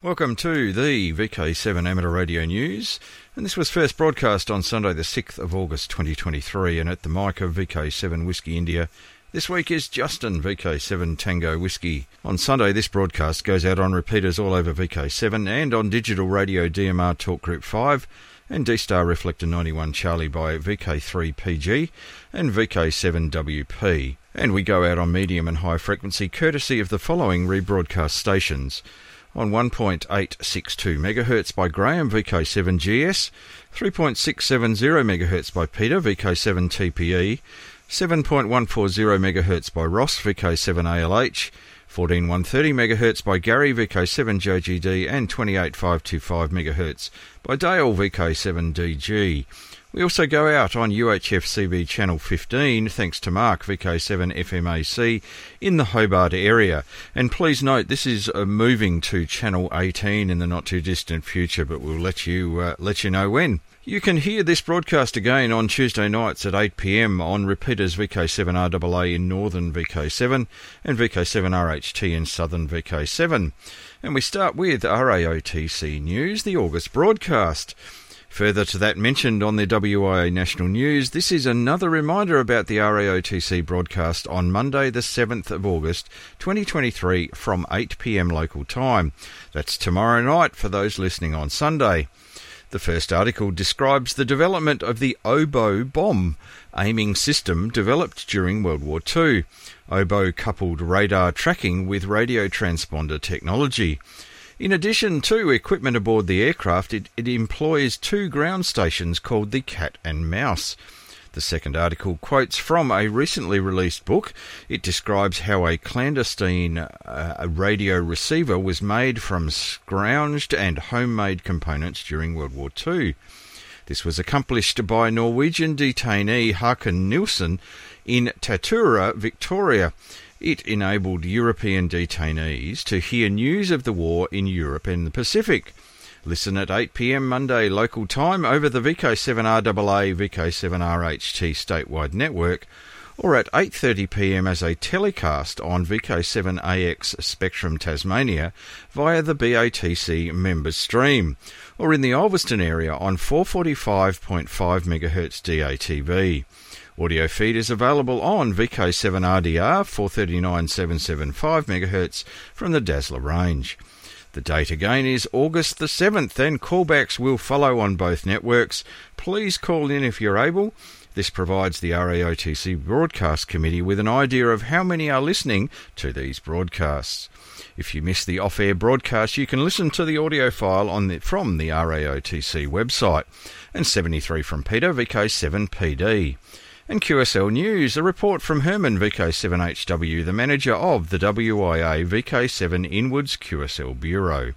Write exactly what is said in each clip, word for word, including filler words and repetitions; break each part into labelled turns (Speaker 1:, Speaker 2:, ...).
Speaker 1: Welcome to the V K seven Amateur Radio News, and this was first broadcast on Sunday the sixth of August twenty twenty-three, and at the mic of V K seven Whiskey India this week is Justin, V K seven Tango Whiskey. On Sunday this broadcast goes out on repeaters all over V K seven and on digital radio D M R Talk Group five and D-Star Reflector ninety-one Charlie by V K three P G and V K seven W P. And we go out on medium and high frequency courtesy of the following rebroadcast stations. On one point eight six two megahertz by Graham, V K seven G S, three point six seven zero megahertz by Peter, V K seven T P E, seven point one four zero megahertz by Ross, V K seven A L H, fourteen one thirty megahertz by Gary, V K seven J G D, and twenty-eight five twenty-five megahertz by Dale, V K seven D G. We also go out on U H F C B Channel fifteen, thanks to Mark, V K seven F M A C, in the Hobart area. And please note, this is uh, moving to Channel eighteen in the not-too-distant future, but we'll let you uh, let you know when. You can hear this broadcast again on Tuesday nights at eight p m on repeaters V K seven R A A in northern V K seven and V K seven R H T in southern V K seven. And we start with R A O T C News, the August broadcast. Further to that mentioned on the W I A National News, this is another reminder about the R A O T C broadcast on Monday the seventh of August twenty twenty-three from eight p m local time. That's tomorrow night for those listening on Sunday. The first article describes the development of the Oboe bomb aiming system developed during World War Two. Oboe coupled radar tracking with radio transponder technology. In addition to equipment aboard the aircraft, it, it employs two ground stations called the Cat and Mouse. The second article quotes from a recently released book. It describes how a clandestine uh, radio receiver was made from scrounged and homemade components during World War Two. This was accomplished by Norwegian detainee Håkon Nilsen in Tatura, Victoria. It enabled European detainees to hear news of the war in Europe and the Pacific. Listen at eight p m Monday local time over the V K seven R A A, V K seven R H T statewide network, or at eight thirty p m as a telecast on V K seven A X Spectrum Tasmania via the B A T C member stream, or in the Ulverston area on four forty-five point five megahertz D A T V. Audio feed is available on V K seven R D R four thirty-nine seven seventy-five megahertz from the Dazzler range. The date again is August the seventh, and callbacks will follow on both networks. Please call in if you're able. This provides the R A O T C Broadcast Committee with an idea of how many are listening to these broadcasts. If you miss the off-air broadcast, you can listen to the audio file on the, from the R A O T C website. And seventy-three from Peter, V K seven P D. And Q S L News, a report from Herman, V K seven H W, the manager of the W I A V K seven Inwards Q S L Bureau.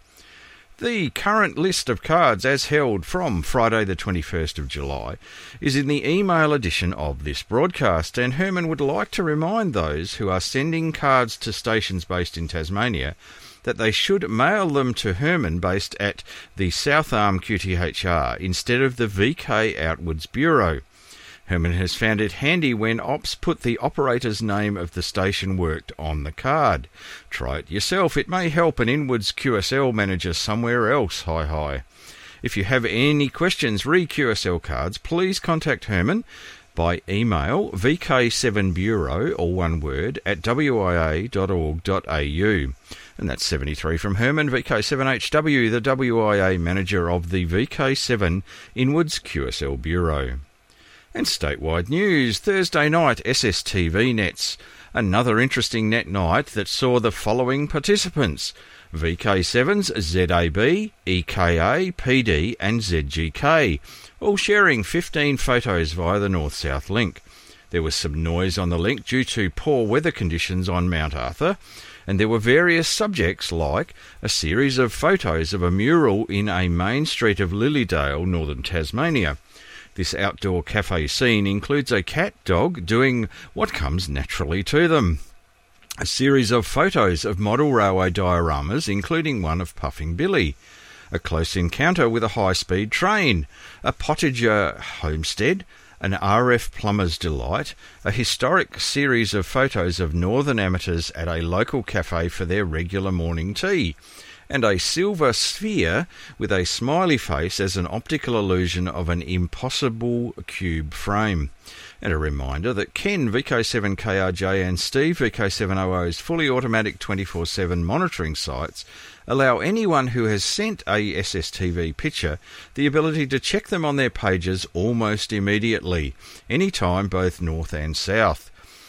Speaker 1: The current list of cards as held from Friday the twenty-first of July is in the email edition of this broadcast, and Herman would like to remind those who are sending cards to stations based in Tasmania that they should mail them to Herman based at the South Arm Q T H R instead of the V K Outwards Bureau. Herman has found it handy when ops put the operator's name of the station worked on the card. Try it yourself. It may help an Inwards Q S L manager somewhere else. Hi hi. If you have any questions re Q S L cards, please contact Herman by email V K seven bureau, all one word, at w i a dot org dot a u. And that's seventy-three from Herman, V K seven H W, the W I A manager of the V K seven Inwards Q S L Bureau. And statewide news, Thursday night S S T V nets. Another interesting net night that saw the following participants: V K seven's Z A B, E K A, P D and Z G K, all sharing fifteen photos via the North-South link. There was some noise on the link due to poor weather conditions on Mount Arthur, and there were various subjects like a series of photos of a mural in a main street of Lilydale, northern Tasmania. This outdoor cafe scene includes a cat dog doing what comes naturally to them. A series of photos of model railway dioramas, including one of Puffing Billy. A close encounter with a high-speed train. A Potager homestead. An R F plumber's delight. A historic series of photos of northern amateurs at a local cafe for their regular morning tea. and a silver sphere with a smiley face as an optical illusion of an impossible cube frame. And a reminder that Ken V K seven K R J and Steve V K seven O O's fully automatic twenty-four seven monitoring sites allow anyone who has sent a S S T V picture the ability to check them on their pages almost immediately, anytime both north and south.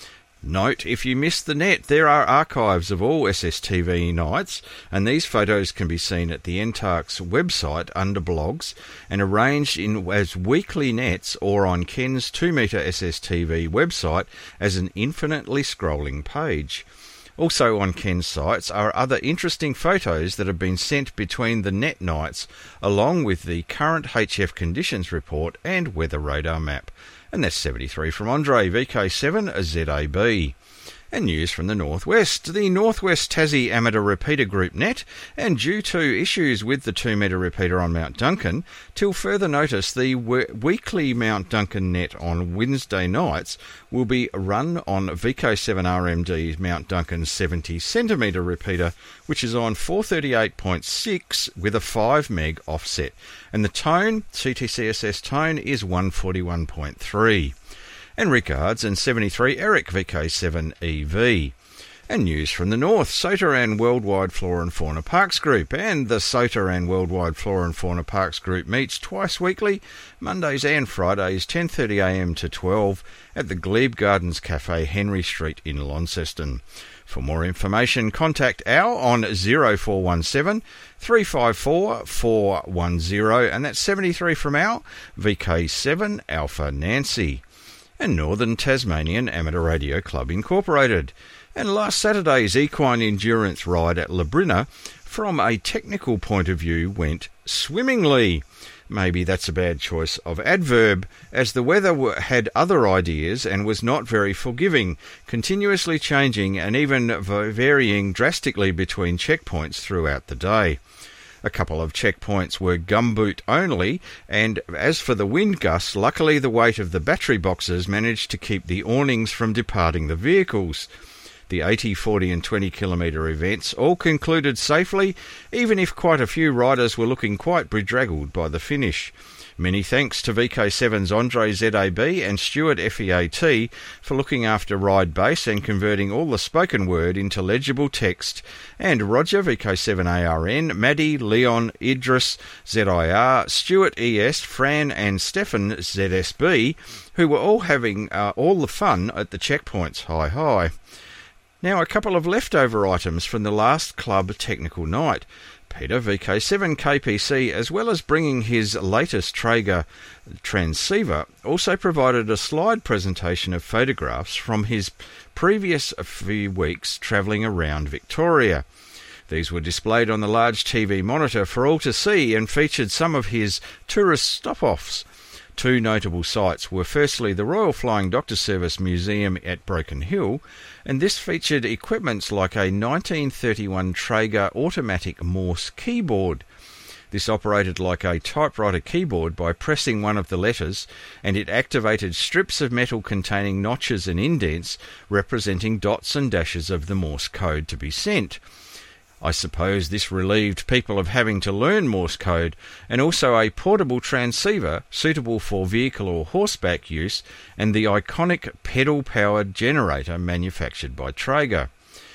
Speaker 1: Note, if you missed the net, there are archives of all S S T V nights, and these photos can be seen at the N T A R C's website under blogs and arranged in as weekly nets or on Ken's two metre S S T V website as an infinitely scrolling page. Also on Ken's sites are other interesting photos that have been sent between the net nights, along with the current H F conditions report and weather radar map. And that's seventy-three from Andre, V K seven Z A B. And news from the Northwest. The Northwest Tassie Amateur Repeater Group net, and due to issues with the two metre repeater on Mount Duncan, till further notice the we- weekly Mount Duncan net on Wednesday nights will be run on V K seven R M D Mount Duncan seventy centimetre repeater, which is on four thirty-eight point six with a five meg offset. And the tone, C T C S S tone, is one forty-one point three. And regards, and seventy-three, Eric V K seven E V. And news from the north, Soteran Worldwide Flora and Fauna Parks Group. And the Soteran Worldwide Flora and Fauna Parks Group meets twice weekly, Mondays and Fridays, ten thirty a m to twelve, at the Glebe Gardens Cafe, Henry Street in Launceston. For more information, contact Al on zero four one seven, three five four, four one zero, and that's seventy-three from Al, V K seven Alpha Nancy. And Northern Tasmanian Amateur Radio Club Incorporated. And last Saturday's equine endurance ride at Labrina, from a technical point of view, went swimmingly. Maybe that's a bad choice of adverb, as the weather had other ideas and was not very forgiving, continuously changing and even varying drastically between checkpoints throughout the day. A couple of checkpoints were gumboot only, and as for the wind gusts, luckily the weight of the battery boxes managed to keep the awnings from departing the vehicles. The eighty, forty and twenty kilometre events all concluded safely, even if quite a few riders were looking quite bedraggled by the finish. Many thanks to V K seven's Andre Z A B and Stuart F E A T for looking after Ride Base and converting all the spoken word into legible text, and Roger V K seven A R N, Maddie, Leon, Idris, Z I R, Stuart E S, Fran and Stefan Z S B, who were all having uh, all the fun at the checkpoints. Hi hi. Now a couple of leftover items from the last club technical night. Peter V K seven K P C, as well as bringing his latest Traeger transceiver, also provided a slide presentation of photographs from his previous few weeks travelling around Victoria. These were displayed on the large T V monitor for all to see and featured some of his tourist stop-offs. Two notable sites were firstly the Royal Flying Doctor Service Museum at Broken Hill, and this featured equipments like a nineteen thirty-one Traeger automatic Morse keyboard. This operated like a typewriter keyboard by pressing one of the letters, and it activated strips of metal containing notches and indents representing dots and dashes of the Morse code to be sent. I suppose this relieved people of having to learn Morse code, and also a portable transceiver suitable for vehicle or horseback use, and the iconic pedal-powered generator manufactured by Traeger.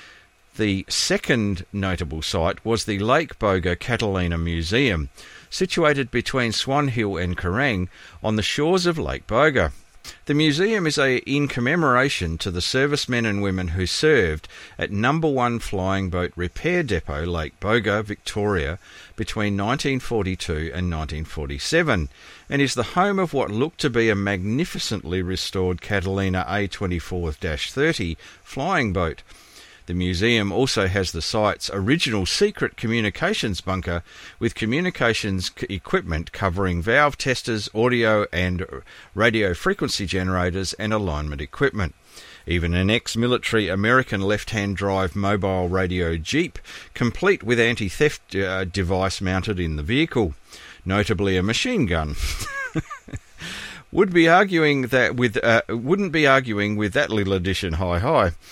Speaker 1: The second notable site was the Lake Boga Catalina Museum, situated between Swan Hill and Kerrang on the shores of Lake Boga. The museum is a, in commemoration to the servicemen and women who served at Number One Flying Boat Repair Depot, Lake Boga, Victoria, between nineteen forty-two and nineteen forty-seven, and is the home of what looked to be a magnificently restored Catalina A twenty-four thirty flying boat. The museum also has the site's original secret communications bunker with communications equipment covering valve testers, audio and radio frequency generators and alignment equipment. Even an ex-military American left-hand drive mobile radio Jeep, complete with anti-theft uh, device mounted in the vehicle, notably a machine gun. Would be arguing that with uh, wouldn't be arguing with that little addition. Hi hi.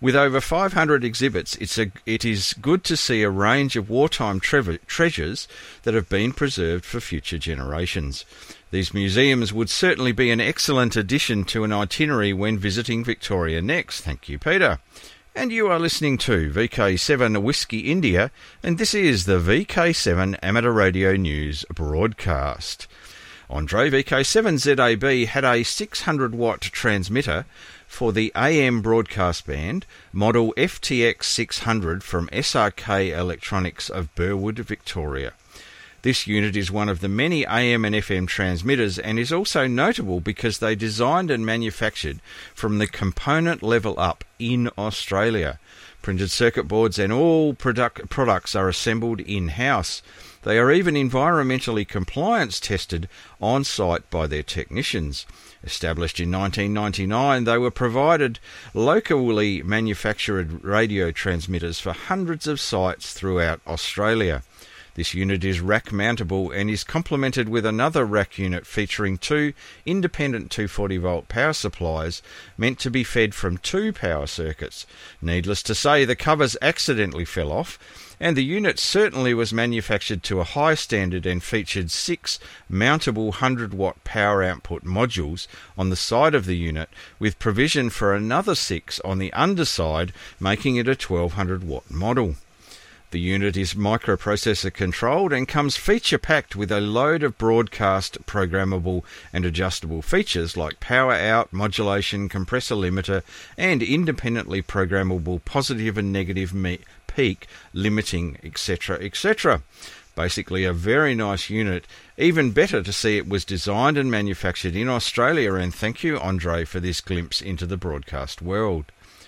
Speaker 1: With over five hundred exhibits, it's a, it is good to see a range of wartime tre- treasures that have been preserved for future generations. These museums would certainly be an excellent addition to an itinerary when visiting Victoria next. Thank you, Peter. And you are listening to V K seven Whiskey India, and this is the V K seven Amateur Radio News broadcast. Andre, V K seven Z A B had a six hundred watt transmitter for the A M broadcast band, model F T X six hundred from S R K Electronics of Burwood, Victoria. This unit is one of the many A M and F M transmitters and is also notable because they designed and manufactured from the component level up in Australia. Printed circuit boards and all product products are assembled in-house. They are even environmentally compliance tested on-site by their technicians. Established in nineteen ninety-nine, they were provided locally manufactured radio transmitters for hundreds of sites throughout Australia. This unit is rack-mountable and is complemented with another rack unit featuring two independent two hundred forty volt power supplies meant to be fed from two power circuits. Needless to say, the covers accidentally fell off, and the unit certainly was manufactured to a high standard and featured six mountable one hundred watt power output modules on the side of the unit, with provision for another six on the underside, making it a twelve hundred watt model. The unit is microprocessor controlled and comes feature-packed with a load of broadcast programmable and adjustable features like power out, modulation, compressor limiter, and independently programmable positive and negative me- peak limiting, et cetera, et cetera. Basically a very nice unit. Even better to see it was designed and manufactured in Australia, and thank you, Andre, for this glimpse into the broadcast world.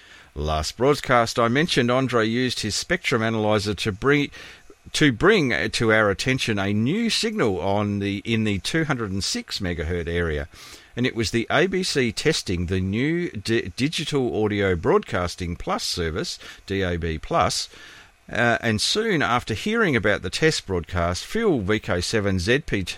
Speaker 1: Last broadcast I mentioned Andre used his spectrum analyzer to bring to bring to our attention a new signal on the in the two hundred six megahertz area, and it was the A B C testing the new D- Digital Audio Broadcasting Plus service, D A B Plus. Uh, and soon after hearing about the test broadcast, Phil V K seven Z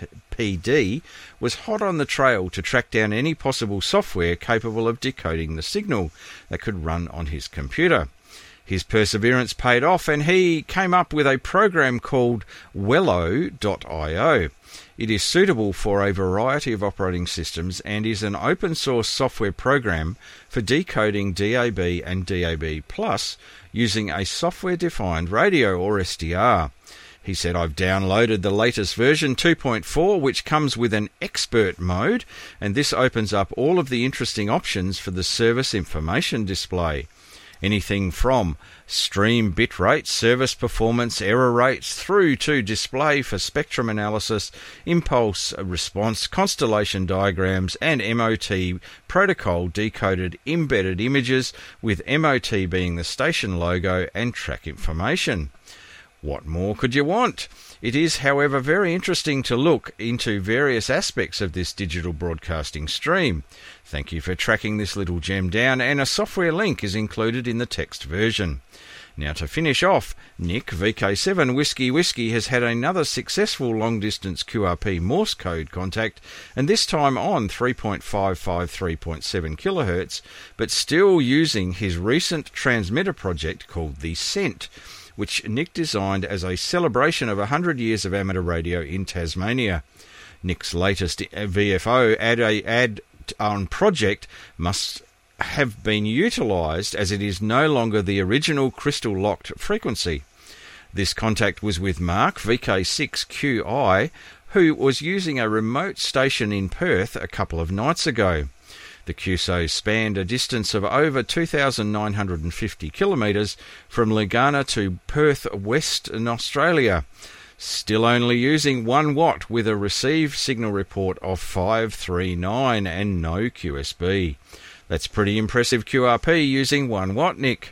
Speaker 1: P D was hot on the trail to track down any possible software capable of decoding the signal that could run on his computer. His perseverance paid off, and he came up with a program called Wello dot I O. It is suitable for a variety of operating systems and is an open source software program for decoding D A B and D A B plus using a software-defined radio, or S D R. He said, I've downloaded the latest version two point four, which comes with an expert mode, and this opens up all of the interesting options for the service information display. Anything from stream bit rate, service performance, error rates, through to display for spectrum analysis, impulse response, constellation diagrams, and M O T protocol decoded embedded images, with M O T being the station logo and track information. What more could you want? It is, however, very interesting to look into various aspects of this digital broadcasting stream. Thank you for tracking this little gem down, and a software link is included in the text version. Now to finish off, Nick, V K seven Whiskey Whiskey, has had another successful long-distance Q R P Morse code contact, and this time on three point five five three point seven kilohertz, but still using his recent transmitter project called the Scent, which Nick designed as a celebration of one hundred years of amateur radio in Tasmania. Nick's latest V F O add a add on project must have been utilised, as it is no longer the original crystal locked frequency. This contact was with Mark V K six Q I, who was using a remote station in Perth a couple of nights ago. The Q S O spanned a distance of over two thousand nine hundred fifty kilometres from Legana to Perth, Western Australia, still only using one watt with a received signal report of five three nine and no Q S B. That's pretty impressive Q R P using one watt, Nick.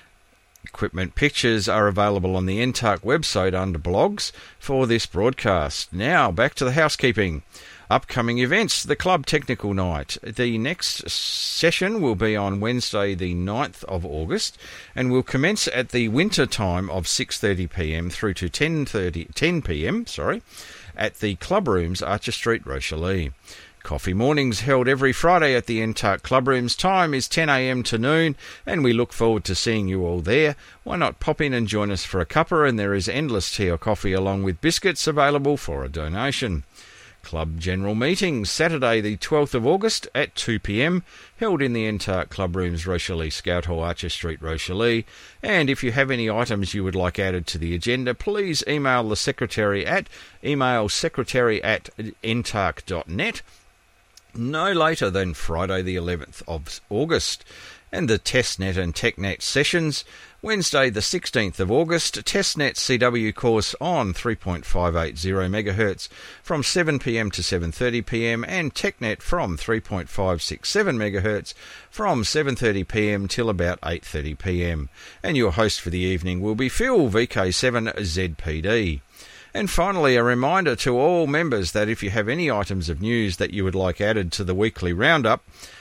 Speaker 1: Equipment pictures are available on the N T A R C website under blogs for this broadcast. Now back to the housekeeping. Upcoming events, the Club Technical Night. The next session will be on Wednesday the ninth of August and will commence at the winter time of six thirty p m through to ten p m sorry, at the Club Rooms, Archer Street, Rochelle. Coffee mornings held every Friday at the N T A R C Clubrooms. Time is ten a m to noon, and we look forward to seeing you all there. Why not pop in and join us for a cuppa, and there is endless tea or coffee along with biscuits available for a donation. Club General Meetings, Saturday the twelfth of August at two p m, held in the N T A R C Clubrooms, Rochelle Scout Hall, Archer Street, Rochelle. And if you have any items you would like added to the agenda, please email the secretary at email secretary at ntarc dot net no later than Friday the eleventh of August. And the Testnet and TechNet sessions, Wednesday the sixteenth of August, Testnet C W course on three point five eight zero megahertz from seven p m to seven thirty p m, and TechNet from three point five six seven megahertz from seven thirty p m till about eight thirty p m. And your host for the evening will be Phil, V K seven Z P D. And finally, a reminder to all members that if you have any items of news that you would like added to the weekly roundup,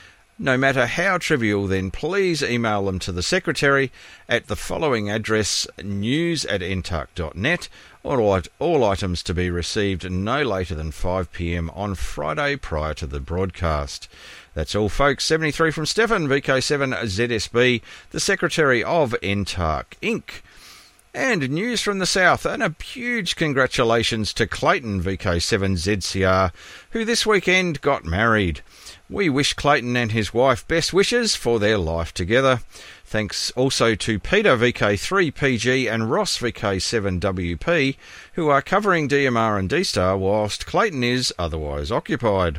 Speaker 1: no matter how trivial, then please email them to the secretary at the following address, news at ntarc dot net, all, all items to be received no later than five p m on Friday prior to the broadcast. That's all, folks. seventy-three from Stefan, V K seven Z S B, the secretary of N T A R C Incorporated. And news from the south, and a huge congratulations to Clayton, V K seven Z C R, who this weekend got married. We wish Clayton and his wife best wishes for their life together. Thanks also to Peter, V K three P G, and Ross, V K seven W P, who are covering D M R and D-Star whilst Clayton is otherwise occupied.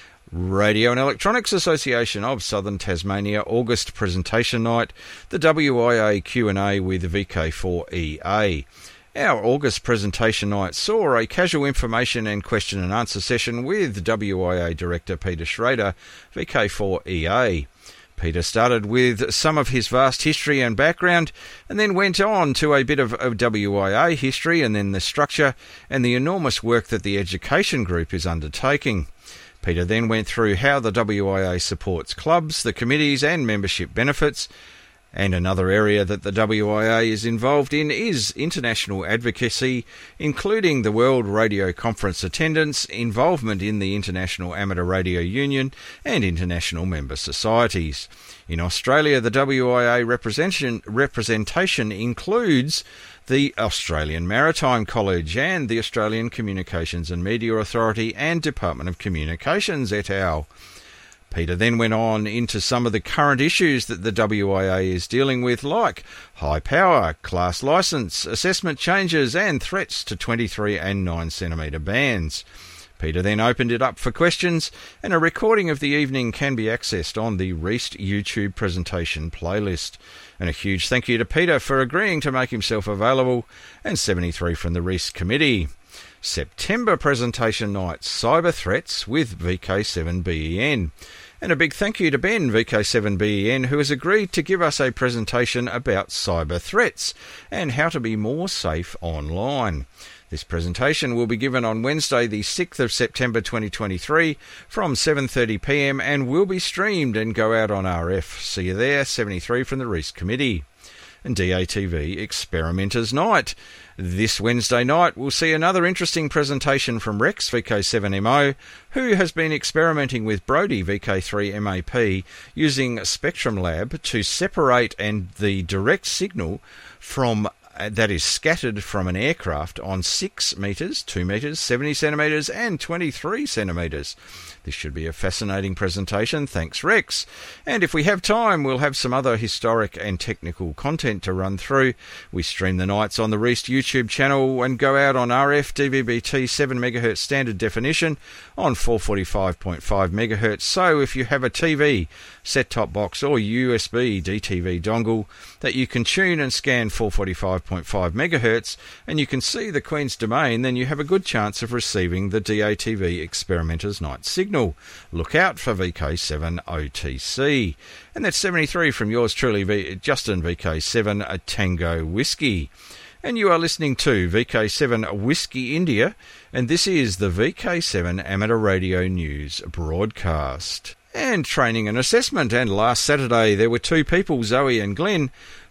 Speaker 1: Radio and Electronics Association of Southern Tasmania August presentation night, the W I A Q and A with V K four E A. Our August presentation night saw a casual information and question and answer session with W I A Director Peter Schrader, V K four E A. Peter started with some of his vast history and background, and then went on to a bit of, of W I A history, and then the structure and the enormous work that the education group is undertaking. Peter then went through how the W I A supports clubs, the committees and membership benefits. And another area that the W I A is involved in is international advocacy, including the World Radio Conference attendance, involvement in the International Amateur Radio Union and international member societies. In Australia, the W I A representation, representation includes the Australian Maritime College and the Australian Communications and Media Authority and Department of Communications et al. Peter then went on into some of the current issues that the W I A is dealing with, like high power, class licence, assessment changes and threats to twenty-three and nine centimetre bands. Peter then opened it up for questions, and a recording of the evening can be accessed on the Reist YouTube presentation playlist. And a huge thank you to Peter for agreeing to make himself available, and seventy-three from the Reist Committee. September presentation night, Cyber Threats with V K seven B E N. And a big thank you to Ben, V K seven B E N, who has agreed to give us a presentation about cyber threats and how to be more safe online. This presentation will be given on Wednesday the sixth of September twenty twenty-three from seven thirty p m and will be streamed and go out on R F. See you there, seventy-three from the Reist Committee. And D A T V Experimenters Night. This Wednesday night we'll see another interesting presentation from Rex, V K seven M O, who has been experimenting with Brody, V K three M A P, using Spectrum Lab to separate and the direct signal from that is scattered from an aircraft on six metres, two metres, seventy centimetres and twenty-three centimetres. This should be a fascinating presentation. Thanks, Rex. And if we have time, we'll have some other historic and technical content to run through. We stream the nights on the Reist YouTube channel and go out on R F, D V B T seven megahertz standard definition on four forty-five point five megahertz. So if you have a T V, set-top box or U S B D T V dongle that you can tune and scan four forty-five point five megahertz and you can see the Queen's Domain, then you have a good chance of receiving the D A T V Experimenters Night signal. Look out for V K seven O T C. And that's seventy-three from yours truly, v- Justin, V K seven a Tango Whiskey. And you are listening to V K seven Whiskey India, and this is the V K seven Amateur Radio News broadcast. And training and assessment, and last Saturday there were two people, Zoe and Glenn,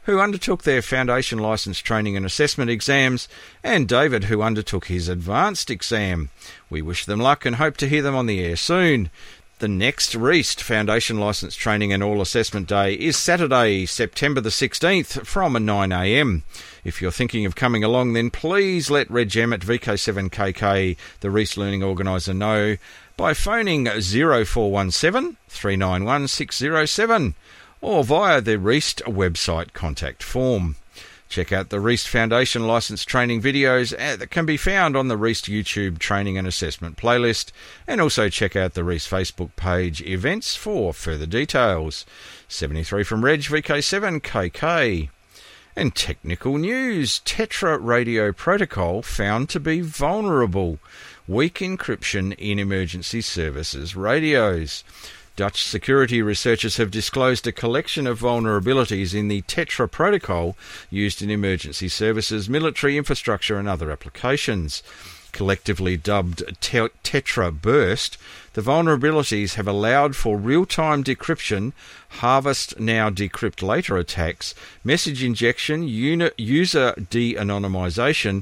Speaker 1: who undertook their foundation licence training and assessment exams, and David, who undertook his advanced exam. We wish them luck and hope to hear them on the air soon. The next REAST Foundation Licence Training and All Assessment Day is Saturday, September the sixteenth from nine a m. If you're thinking of coming along, then please let Reg M at V K seven K K, the REAST Learning Organiser, know by phoning zero four one seven, three nine one, six zero seven or via the REAST website contact form. Check out the REAST Foundation Licence Training videos that can be found on the REAST YouTube Training and Assessment playlist, and also check out the REAST Facebook page events for further details. seventy-three from Reg, V K seven K K. And technical news, Tetra radio protocol found to be vulnerable. Weak encryption in emergency services radios. Dutch security researchers have disclosed a collection of vulnerabilities in the Tetra protocol used in emergency services, military infrastructure and other applications. Collectively dubbed te- Tetra Burst, the vulnerabilities have allowed for real-time decryption, harvest now decrypt later attacks, message injection, uni- user de-anonymization,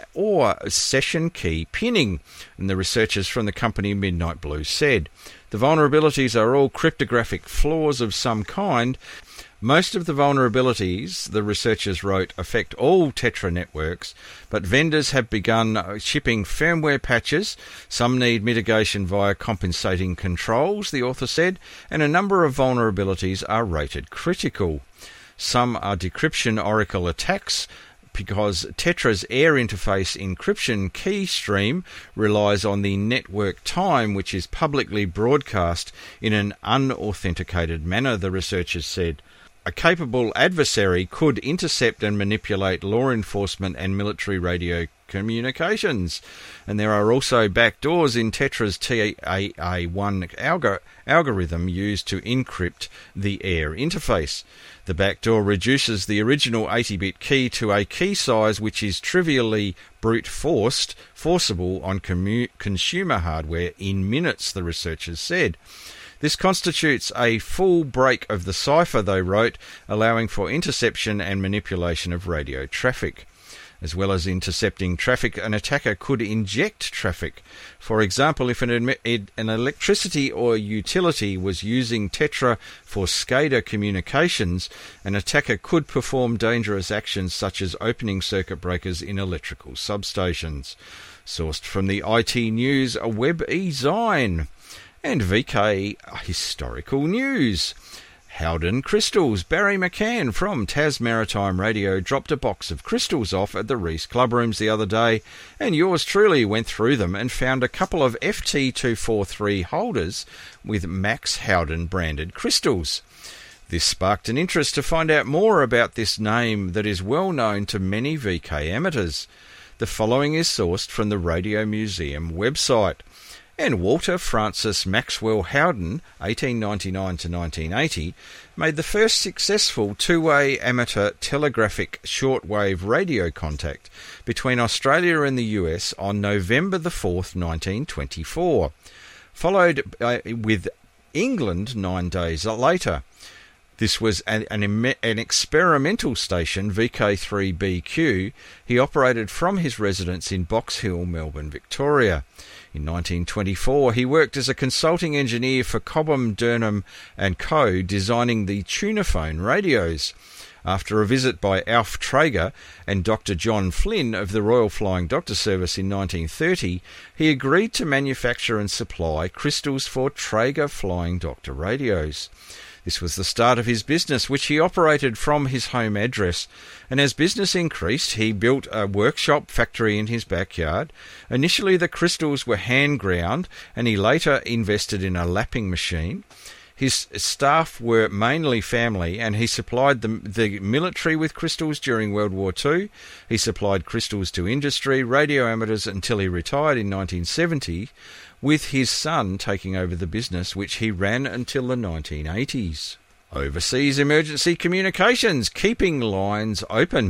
Speaker 1: or session key pinning, and the researchers from the company Midnight Blue said. The vulnerabilities are all cryptographic flaws of some kind. Most of the vulnerabilities, the researchers wrote, affect all Tetra networks, but vendors have begun shipping firmware patches. Some need mitigation via compensating controls, the author said, and a number of vulnerabilities are rated critical. Some are decryption oracle attacks, because Tetra's air interface encryption key stream relies on the network time, which is publicly broadcast in an unauthenticated manner, the researchers said. A capable adversary could intercept and manipulate law enforcement and military radio communications. And there are also backdoors in Tetra's T A A one algor- algorithm used to encrypt the air interface. The backdoor reduces the original eighty-bit key to a key size which is trivially brute-forced, forcible on commu- consumer hardware in minutes, the researchers said. This constitutes a full break of the cipher, they wrote, allowing for interception and manipulation of radio traffic. As well as intercepting traffic, an attacker could inject traffic. For example, if an, an electricity or utility was using Tetra for SCADA communications, an attacker could perform dangerous actions such as opening circuit breakers in electrical substations. Sourced from the I T News Web e-Zine. And V K Historical News. Howden Crystals. Barry McCann from Tas Maritime Radio dropped a box of crystals off at the Reese Club Rooms the other day, and yours truly went through them and found a couple of F T two forty-three holders with Max Howden branded crystals. This sparked an interest to find out more about this name that is well known to many V K amateurs. The following is sourced from the Radio Museum website. And Walter Francis Maxwell Howden, eighteen ninety-nine to nineteen eighty, made the first successful two-way amateur telegraphic shortwave radio contact between Australia and the U S on November the fourth, nineteen twenty-four, followed uh, with England nine days later. This was an, an, an experimental station, V K three B Q. He operated from his residence in Box Hill, Melbourne, Victoria. In nineteen twenty-four, he worked as a consulting engineer for Cobham, Durham and Co., designing the Tunaphone radios. After a visit by Alf Traeger and Doctor John Flynn of the Royal Flying Doctor Service in nineteen thirty, he agreed to manufacture and supply crystals for Traeger Flying Doctor radios. This was the start of his business, which he operated from his home address, and as business increased, he built a workshop factory in his backyard. Initially, the crystals were hand-ground, and he later invested in a lapping machine. His staff were mainly family, and he supplied the, the military with crystals during World War Two. He supplied crystals to industry, radio amateurs until he retired in nineteen seventy, with his son taking over the business, which he ran until the nineteen eighties. Overseas emergency communications, keeping lines open.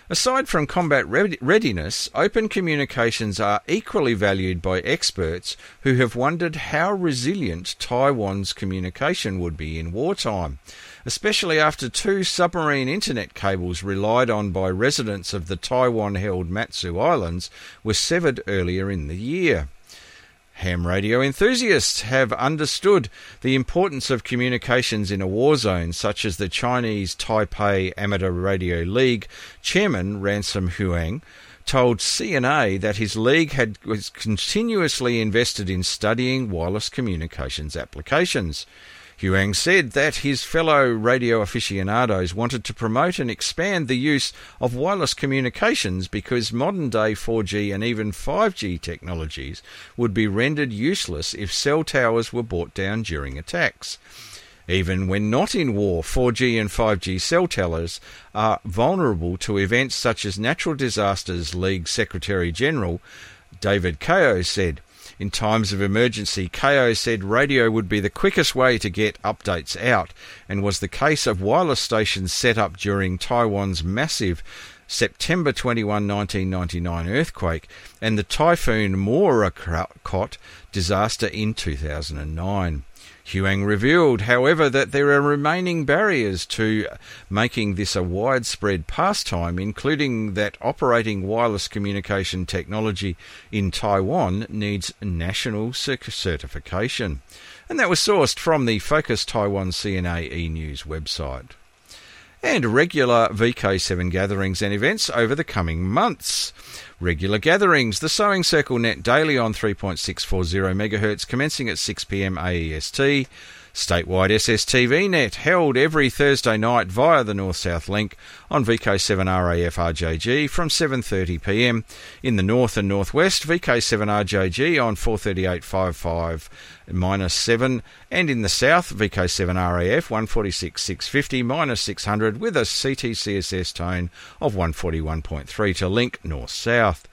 Speaker 1: Aside from combat readiness, open communications are equally valued by experts who have wondered how resilient Taiwan's communication would be in wartime, especially after two submarine internet cables relied on by residents of the Taiwan-held Matsu Islands were severed earlier in the year. Ham radio enthusiasts have understood the importance of communications in a war zone, such as the Chinese Taipei Amateur Radio League chairman Ransom Huang told C N A that his league had was continuously invested in studying wireless communications applications. Huang said that his fellow radio aficionados wanted to promote and expand the use of wireless communications because modern-day four G and even five G technologies would be rendered useless if cell towers were brought down during attacks. Even when not in war, four G and five G cell towers are vulnerable to events such as natural disasters, League Secretary-General David Kao said. In times of emergency, Kao said radio would be the quickest way to get updates out, and was the case of wireless stations set up during Taiwan's massive September twenty-first, nineteen ninety-nine earthquake and the Typhoon Morakot disaster in two thousand nine. Huang revealed, however, that there are remaining barriers to making this a widespread pastime, including that operating wireless communication technology in Taiwan needs national certification. And that was sourced from the Focus Taiwan C N A E-News website. And regular V K seven gatherings and events over the coming months. Regular gatherings, the Sewing Circle Net daily on three point six four zero megahertz commencing at six p m A E S T. Statewide S S T V Net held every Thursday night via the North-South link on V K seven R A F R J G from seven thirty p m. In the North and Northwest, V K seven R J G on four thirty-eight fifty-five minus seven, and in the South, V K seven R A F one forty-six six fifty minus six hundred with a C T C S S tone of one forty-one point three to link North-South.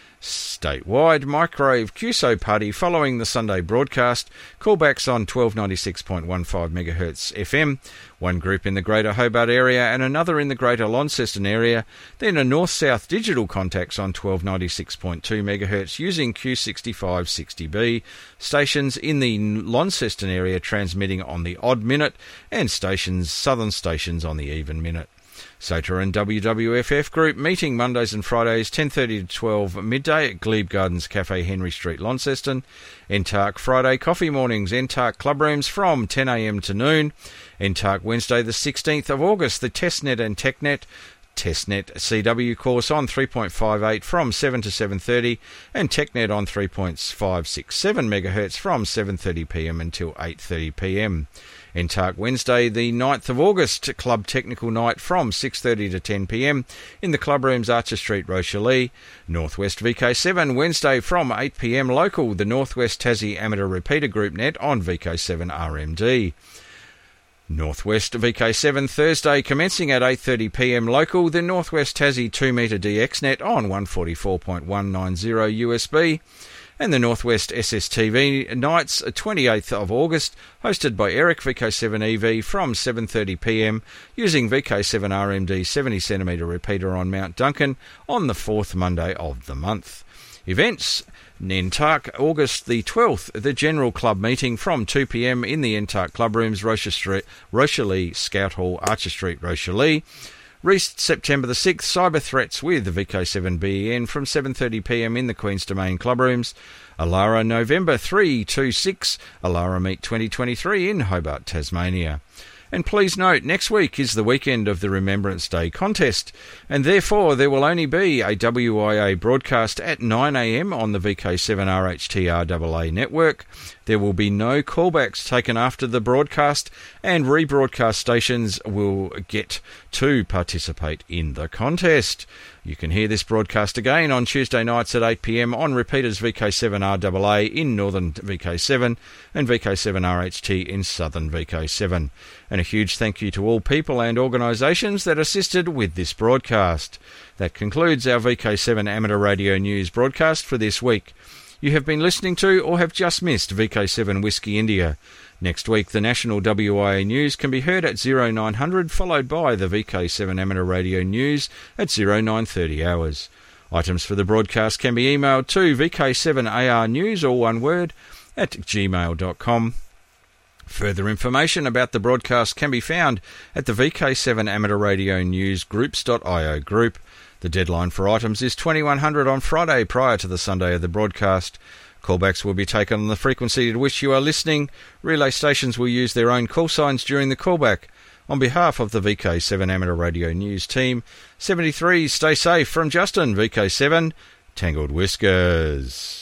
Speaker 1: Statewide, Microwave Q S O Party following the Sunday broadcast, callbacks on twelve ninety-six point one five megahertz F M, one group in the Greater Hobart area and another in the Greater Launceston area, then a north-south digital contacts on twelve ninety-six point two megahertz using Q sixty-five sixty B, stations in the Launceston area transmitting on the odd minute, and stations southern stations on the even minute. S O T A and W W F F Group meeting Mondays and Fridays ten thirty to twelve midday at Glebe Gardens Cafe, Henry Street, Launceston. N T A R C Friday coffee mornings, N T A R C club rooms from ten a m to noon. N T A R C Wednesday the sixteenth of August, the Testnet and TechNet Testnet C W course on three point five eight from seven to seven thirty and TechNet on three point five six seven megahertz from seven thirty p m until eight thirty p m. N T A R C Wednesday the ninth of August, Club Technical Night from six thirty to ten p m in the club rooms Archer Street, Rochelle. Northwest V K seven Wednesday from eight p m local, the Northwest Tassie Amateur Repeater Group Net on V K seven R M D. Northwest V K seven Thursday commencing at eight thirty p m local, the Northwest Tassie two metre D X Net on one forty-four point one nine zero U S B. And the Northwest S S T V nights, twenty-eighth of August, hosted by Eric V K seven E V from seven thirty p m using V K seven R M D seventy centimetre repeater on Mount Duncan on the fourth Monday of the month. Events, N T A R C August the twelfth, the General Club meeting from two p m in the N T A R C Club Rooms, Rochelle Street, Rochelle Scout Hall, Archer Street, Rochelle. Reese, September the sixth, Cyber Threats with V K seven B E N from seven thirty p m in the Queen's Domain Club Rooms. Alara, November three to six, Alara Meet twenty twenty-three in Hobart, Tasmania. And please note, next week is the weekend of the Remembrance Day contest, and therefore there will only be a W I A broadcast at nine a m on the V K seven R H T R A A network. There will be no callbacks taken after the broadcast, and rebroadcast stations will get to participate in the contest. You can hear this broadcast again on Tuesday nights at eight p m on repeaters V K seven R A A in Northern V K seven and V K seven R H T in Southern V K seven. And a huge thank you to all people and organisations that assisted with this broadcast. That concludes our V K seven Amateur Radio News broadcast for this week. You have been listening to or have just missed V K seven Whiskey India. Next week, the national W I A news can be heard at oh nine hundred, followed by the V K seven Amateur Radio News at oh nine thirty hours. Items for the broadcast can be emailed to V K seven A R news, all one word, at gmail dot com. Further information about the broadcast can be found at the V K seven Amateur Radio News groups dot i o group. The deadline for items is twenty-one hundred on Friday prior to the Sunday of the broadcast. Callbacks will be taken on the frequency at which you are listening. Relay stations will use their own call signs during the callback. On behalf of the V K seven Amateur Radio News team, seventy-three, stay safe from Justin, V K seven, Tangled Whiskers.